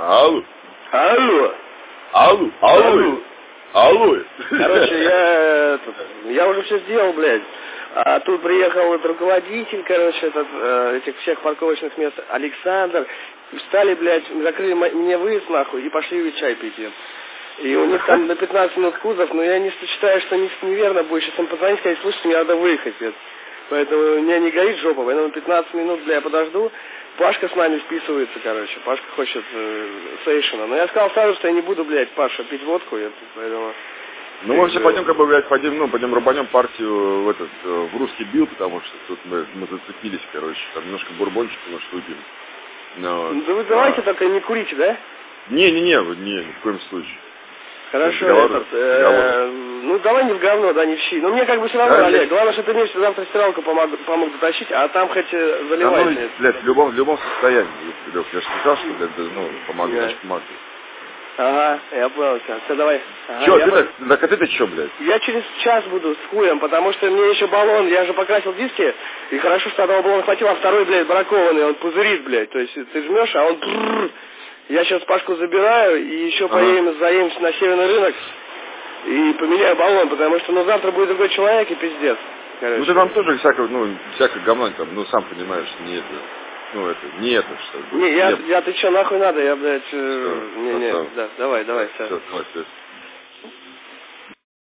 Алло. Алло. Алло. Алло. Алло. Короче, я уже все сделал, блядь. А тут приехал этот руководитель, короче, этих всех парковочных мест, Александр. Встали, блядь, закрыли мне выезд, нахуй, и пошли чай пить. И у них там на 15 минут кузов, но я не считаю, что неверно будет. Сейчас им позвонить, сказать, слушайте, мне надо выехать. Поэтому у меня не горит жопа, поэтому 15 минут, бля, я подожду. Пашка с нами списывается, короче. Пашка хочет сейшена. Но я сказал сразу, что я не буду, блядь, Паша, пить водку. Поэтому... Ну, мы все пойдем, как бы, блядь, пойдем рубанем партию в русский билд, потому что тут мы зацепились, короче. Там немножко бурбончик, может, выпьем. Но, да вы давайте только не курите, да? Не, ни в коем случае. Хорошо, ну давай не в говно, да, не в щи. Но мне как бы все равно, да, Олег, главное, что ты мне завтра стиралку помог дотащить, а там хоть заливай. Да, ну, блядь, в любом состоянии, Лёх, я же сказал, что, блядь, помогу, значит, помогу. Ага, я понял тебя. Все, давай. Ага, чё, ты-то чё, блядь? Я через час буду с хуем, потому что мне еще баллон, я же покрасил диски, и хорошо, что одного баллона хватило, а второй, блядь, бракованный, он пузырит, блядь. То есть ты жмешь, а он... Я сейчас Пашку забираю, и еще заедемся на северный рынок, и поменяю баллон, потому что, завтра будет другой человек, и пиздец. Короче. Ну, ты там тоже всякое говно, там, сам понимаешь, не это, что... Не, ты чё, нахуй надо, я, блядь, да, давай, все.